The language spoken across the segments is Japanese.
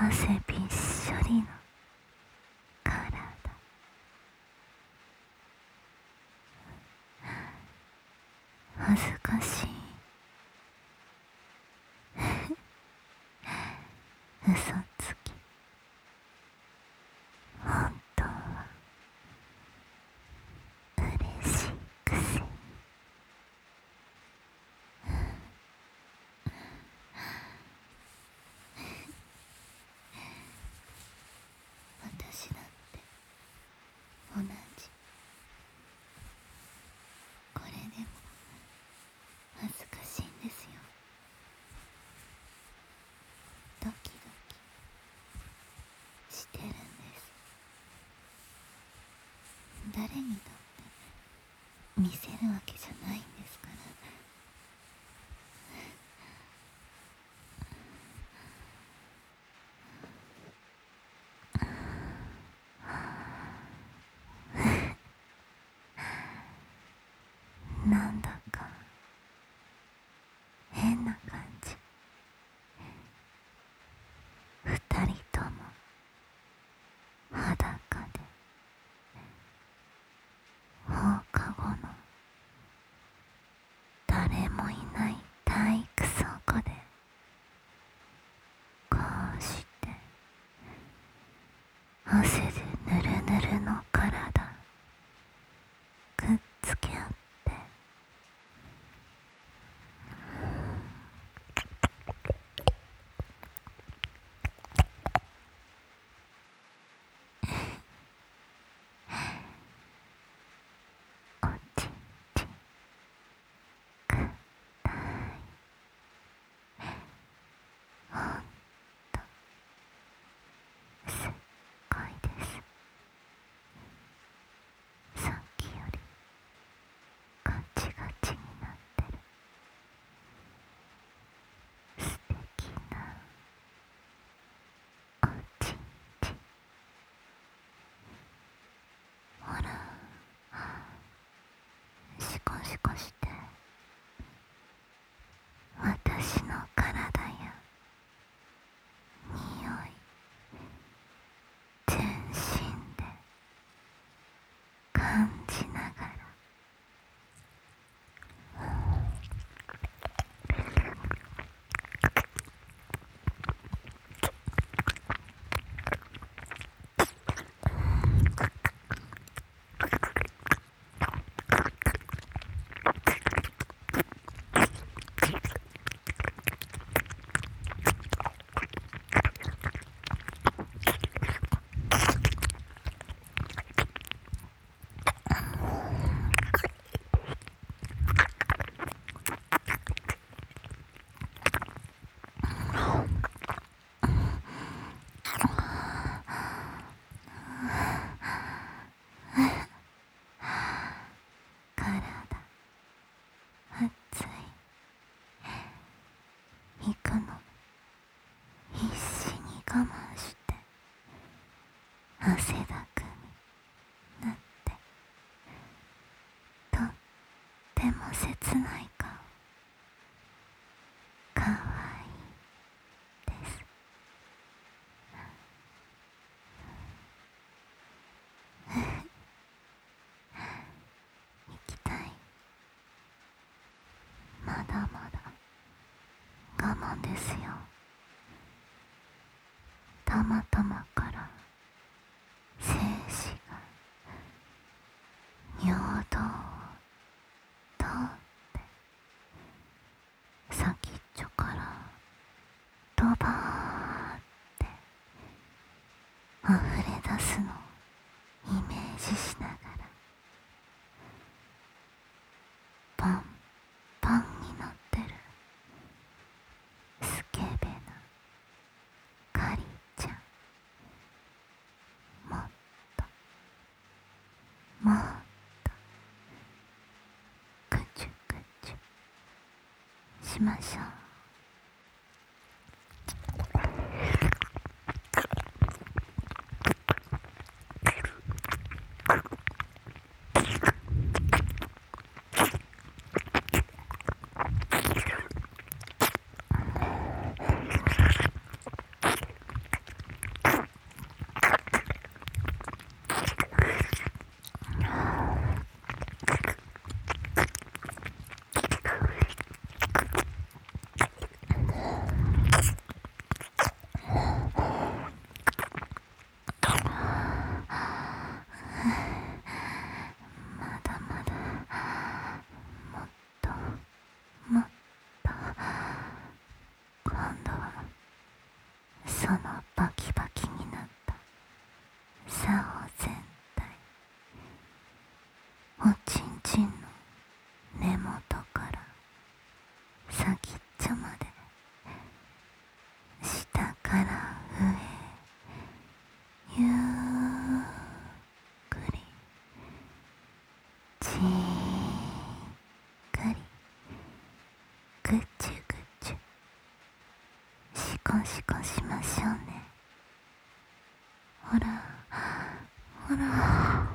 汗びっしょりの体、恥ずかしい嘘つき、本当は嬉しいくせに。私だって同じ。これでも恥ずかしいんですよ。ドキドキしてるんです。誰にとって見せるわけじゃないんですから。なんだか変な感じ。二人とも裸で放課後の誰もいない体育倉庫でこうして汗でぬるぬるの体くっつけ合っておちんちんくったい。ほんとすっごいです。さっきよりガチガチになってる。素敵なおちんちん。ほら、シコシコして私の体や匂い全身で感じながら。暑い。行くの必死に我慢して汗だくになってとっても切ない顔。かわいいです。行きたい。まだまだ我慢ですよ。たまたまから精子が尿道を通って先っちょからドバーって溢れ出すのをイメージしながらパンパンになってるスケベなカリちゃん、もっともっとくちゅくちゅしましょう。 そのバキバキになった竿全体、おちんちんの根元から先っちょまで、下から上へゆっくりじっくりぐちゅぐちゅシコシコしましょうね。ほらほら、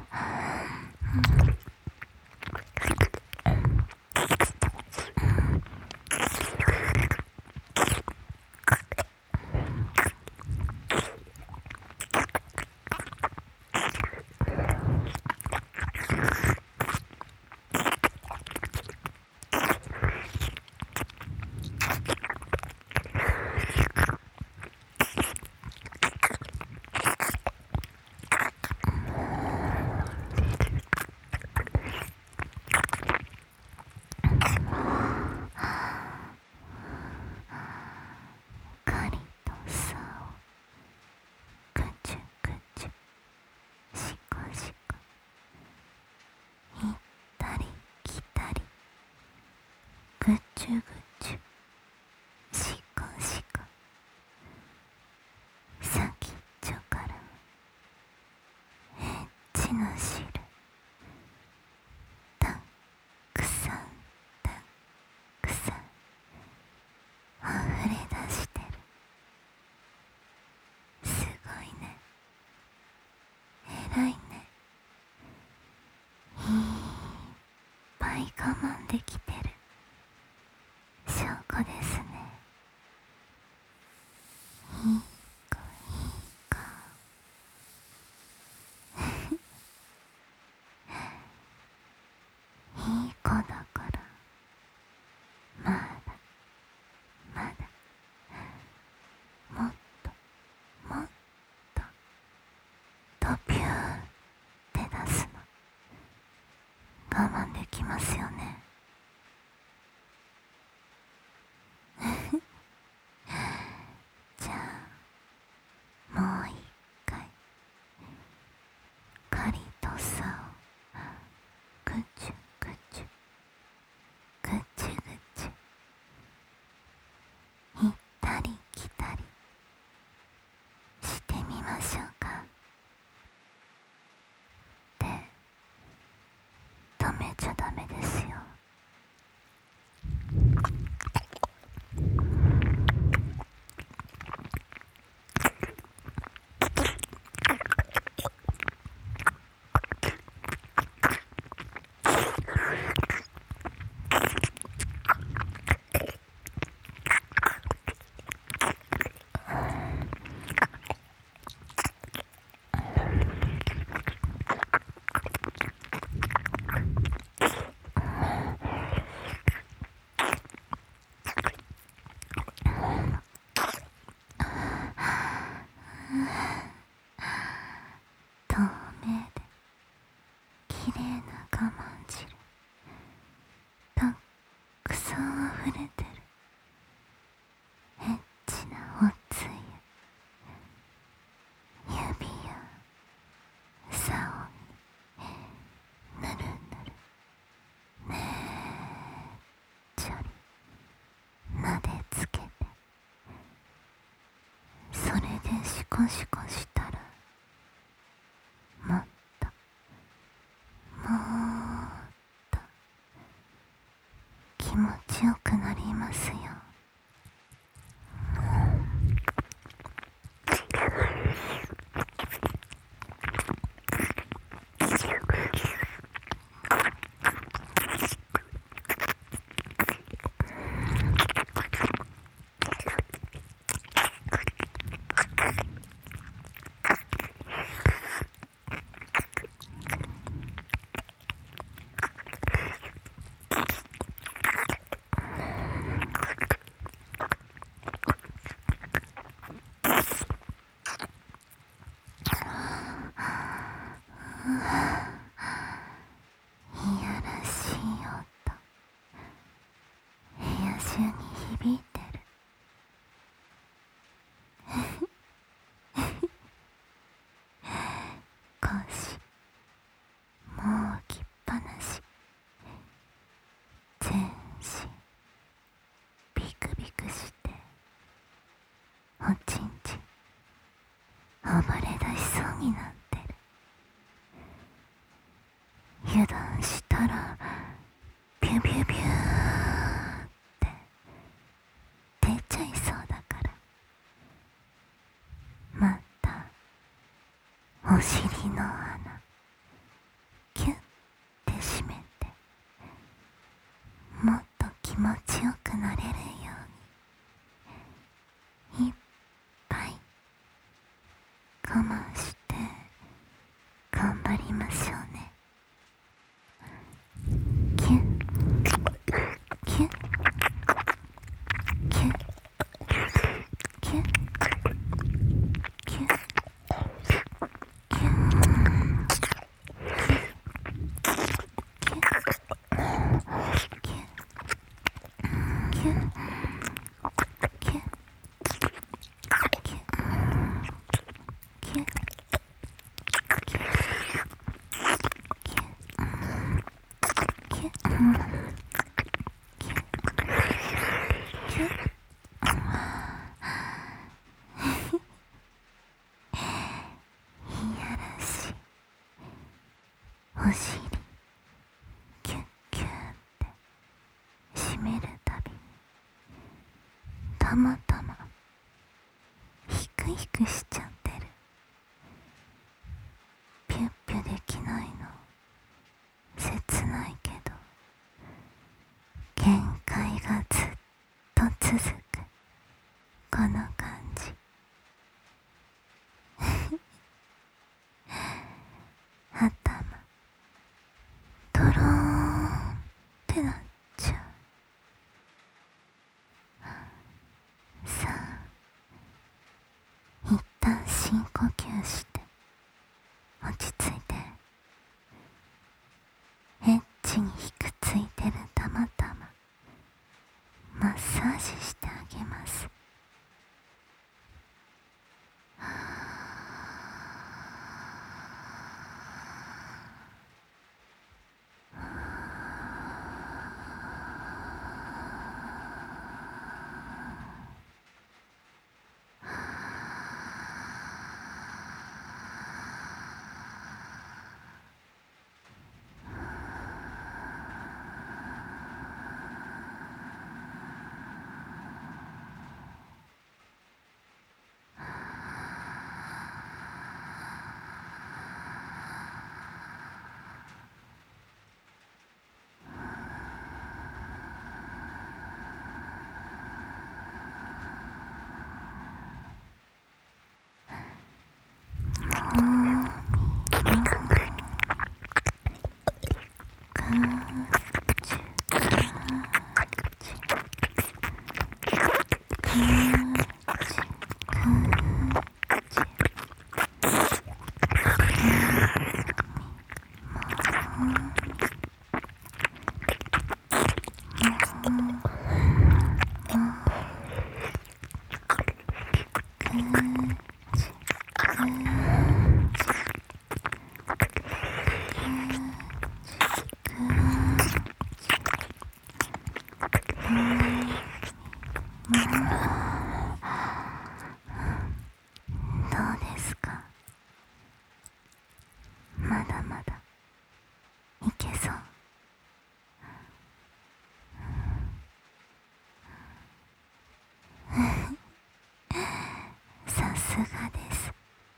カリと竿ぐちゅぐちゅシコシコ、行ったり来たりぐちゅぐちゅシコシコ、先っちょからエッチな汁たくさんたくさん溢れ出してる。すごいね、偉いね、いっぱい我慢できてる証拠ですね。いい子いい子いい子だからまだまだもっともっとドビューって出すの我慢できますよね。じゃあもう一回カリと竿ぐちゅぐちゅぐちゅぐちゅ行ったり来たりしてみましょうか。で、止めちゃダメですよ。透明できれいな我慢汁たくさん溢れてるエッチなおつゆ、指や竿にぬるぬるねっちょりなでつけて、それでシコシコしたらもっともっと気持ちよくなりますよ。 尻の穴キュッて閉めて、もっと気持ちよくなれるようにいっぱい我慢して頑張りましょうね。キュッキュッキュッキュッキュッキュッお尻キュッキュッって締めるたびにたまたまヒクヒクしちゃってる。ピュッピュできないの切ないけど、限界がずっと続くこの感じ。頭ドローンってなっちゃう。さあ、一旦深呼吸して落ち着いて、エッチにひくついてるたまたまマッサージしてあげます。どうですか？まだまだいけそう。さすがです。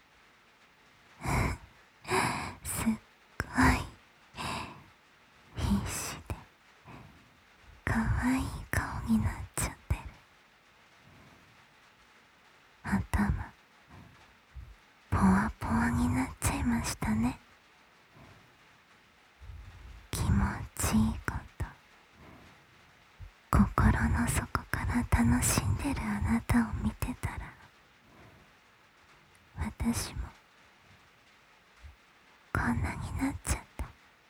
すっごい必死でかわいい顔になっちゃってる。頭ポワポワになっちゃいましたね。気持ちいいこと心の底から楽しんでるあなたを見てたら、私もこんなになっちゃった。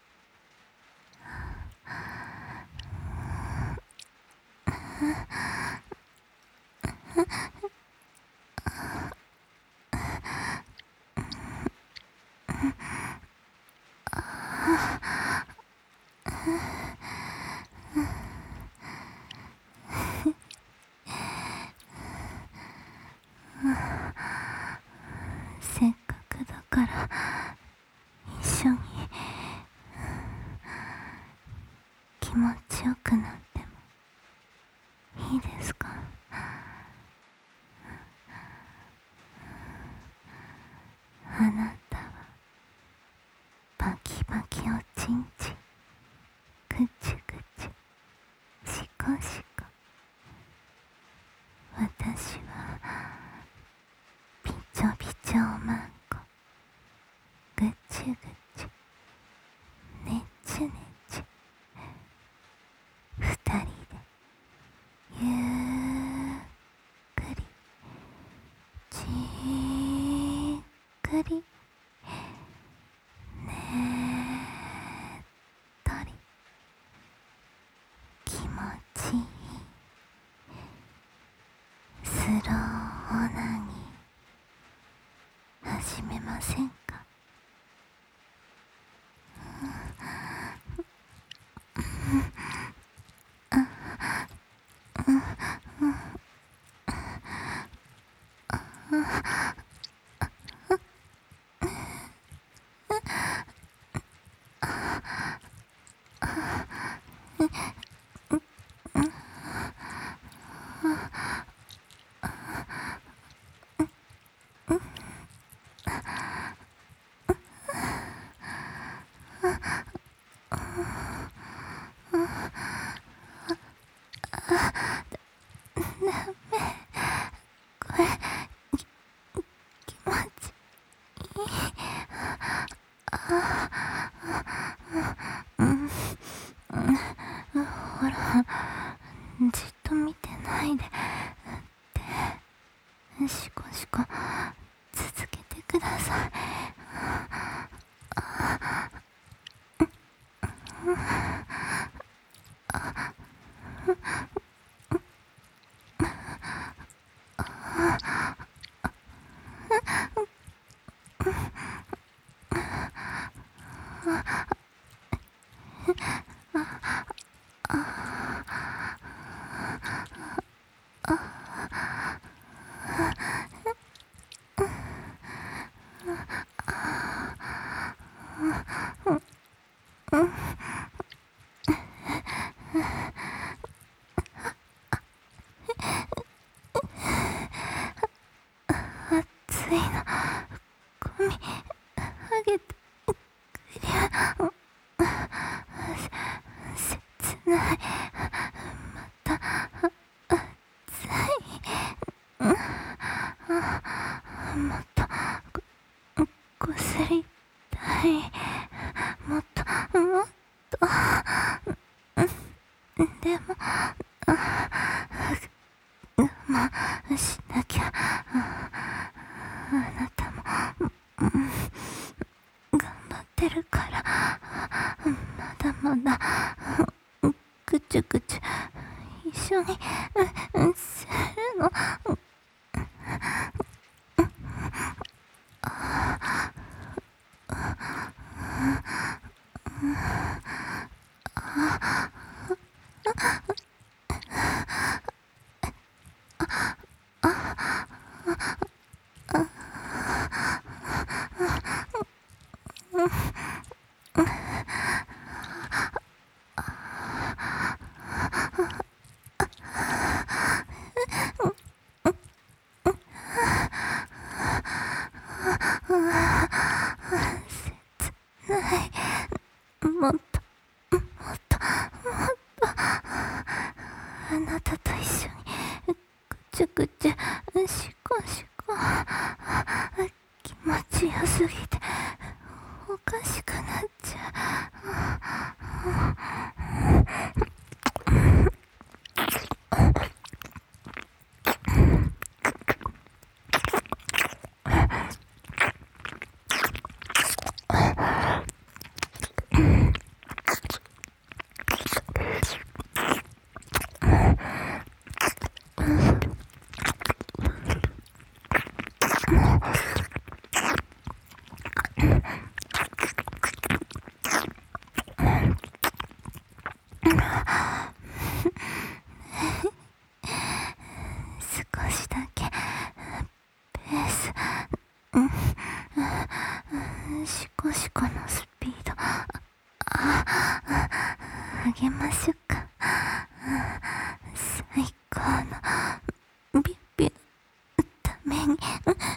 せっかくだから一緒に気持ちよくなってもいいですか？あなたはぐりねっとり気持ちいいスローオナニー始めませんか？これ気持ちいい。ほら、じっと見てないでってシコシコ続けてください。熱いのゴミあげてくりゃ切ない。また熱い。もっとこすりたい。もっとでも我慢しなきゃ。あなたも頑張ってるからまだまだぐちゅぐちゅ一緒にするの。もっとあなたと一緒にぐちゅぐちゅシコシコ気持ちよすぎておかしくなっちゃ少しだけペースシコシコのスピード上げましょうか。最高のビュッビュのために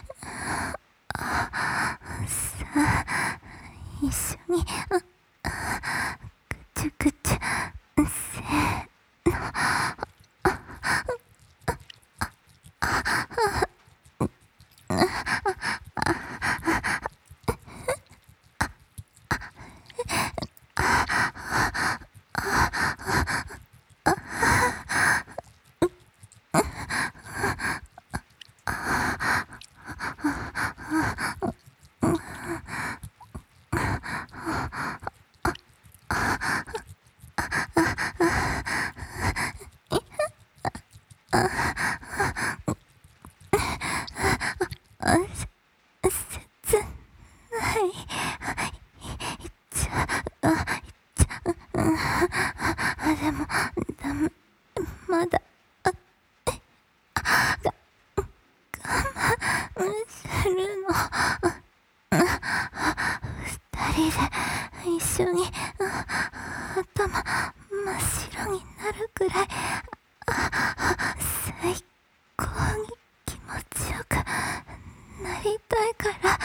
さあ一緒にぐちゅぐちゅせーの緒に頭真っ白になるくらい最高に気持ちよくなりたいから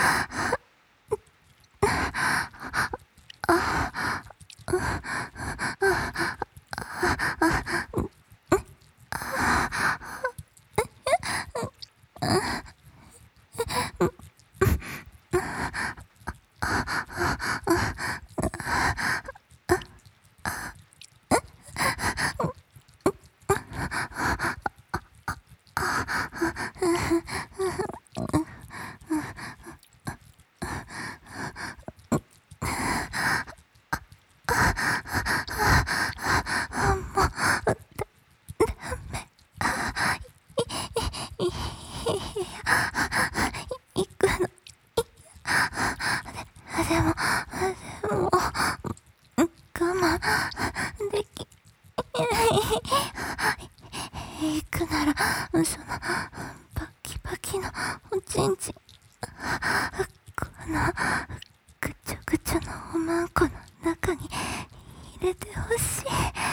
行くの。でも我慢でき行くならそのバキバキのおちんちん、このぐちょぐちょのおまんこの中に入れてほしい。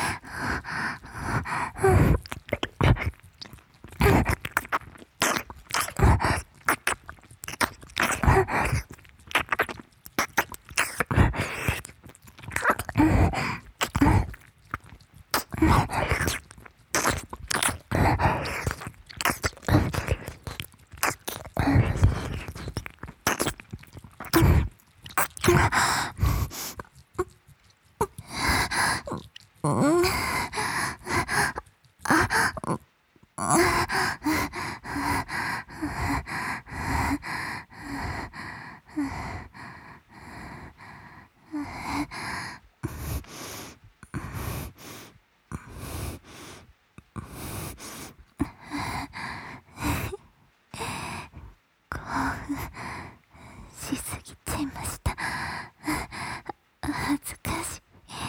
しすぎちゃいました。恥ずかしい。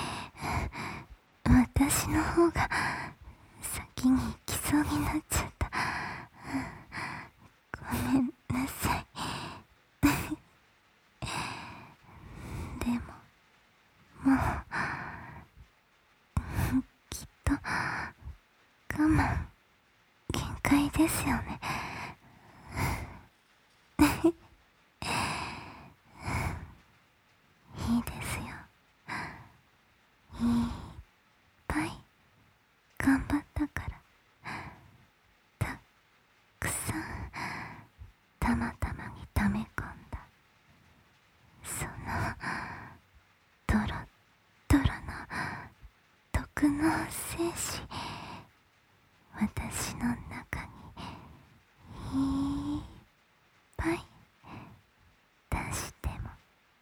私の方が先に行きそうになっちゃった。ごめんなさい。でももうきっと我慢限界ですよね。いいですよ。いっぱい頑張ったから。たくさんたまたまに溜め込んだそのドロドロの毒の精子、私の中にいっぱい出しても、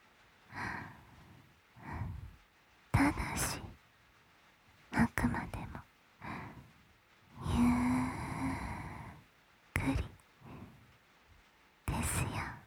ただしあくまでもゆっくりですよ。